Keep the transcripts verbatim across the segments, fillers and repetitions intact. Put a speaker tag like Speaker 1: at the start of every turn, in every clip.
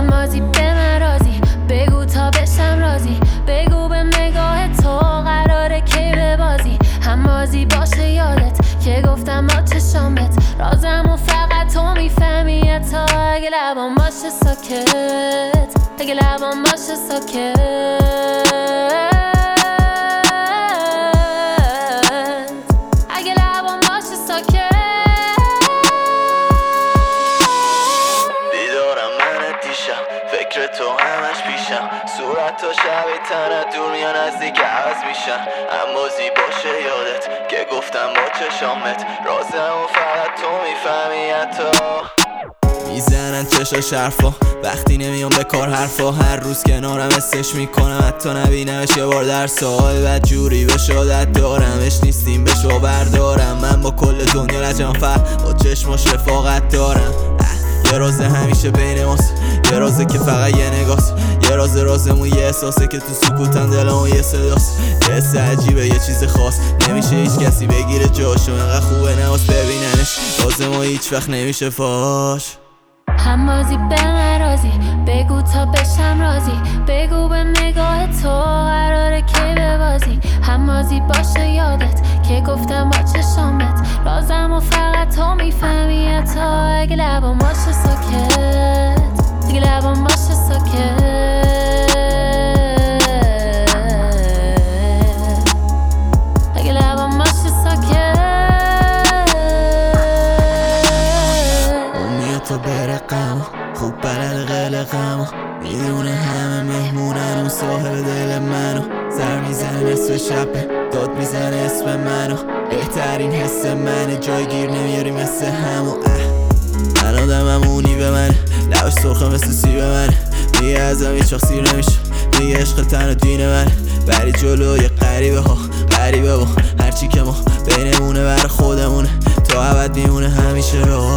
Speaker 1: همازی به من رازی، بگو تا بشم رازی، بگو به نگاه تو قراره کی ببازی. همازی باشه یادت که گفتم با چشامت رازمو فقط تو میفهمی. تا اگه لبام باشه ساکت، اگه لبام باشه ساکت، اگه لبام باشه ساکت.
Speaker 2: بیدارم من دیشم، فکر تو همش پیشم، صورت تا شبیه تنت دور میان نزدیک عوض میشن. اما باشه یادت که گفتم با چشامت رازمو فقط تو میفهمی. حتی میزنن چشاش حرفا وقتی نمیام به کار حرفا، هر روز کنارم استش میکنم حتی نبینمش یه بار در سال. بد جوری به شادت دارمش نیستیم بشو بردارم، من با کل دنیا لجم فر با چشماش رفاقت دارم. یه رازه همیشه بین ماست، یه رازه که فقط یه نگاست، یه رازه رازمون یه احساسه که تو سکوتم دلمون یه صداست. یه حس عجیبه یه چیز خاص نمیشه هیچ کسی بگیره جاشو، انقدر خوبه نواز ببیننش رازمون هیچ وقت نمیشه فاش.
Speaker 1: همازی به من رازی، بگو تا بشم رازی، بگو به نگاه تو قراره کی ببازی. همازی باشه یادت که گفتم با چشامت رازمو فقط تو میفهمی. تا اگه لبام باشه ساکت، اگه لبام باشه ساکت، اگه لبام باشه ساکت.
Speaker 2: اون میاد تا برقم خوب بلد قلقم، میدونه همه مهمونن اون صاحب دل منو. سر میزنه نصف شبه داد میزنه اسم منو، بهترین حس منه جایگیر نمیاری مثل همو. من آدمم اونی به من لبش سرخه مثل سیب من، میگه ازم هیچ وقت سیر نمیشه، میگه عشق تن و دین من. بری جلوی غریبه ها غریبه با هرچی که ما بینمونه بر خودمونه تا ابد میمونه همیشه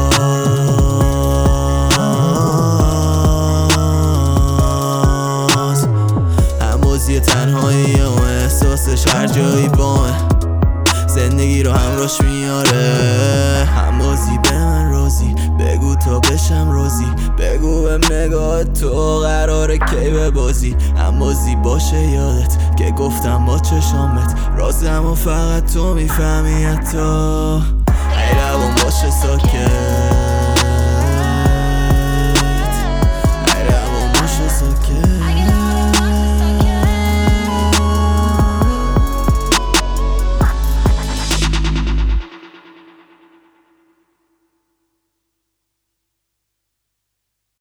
Speaker 2: راز. همازی تنهایی و احساسش هر جایی بامه، زندگی رو همراش میاره. همازی به من رازی، بگو تا بشم رازی، بگو به نگاه تو قراره کی ببازی. همازی باشه یادت که گفتم با چشامت رازمو فقط تو میفهمی. حتی ای لبام باشه ساکت.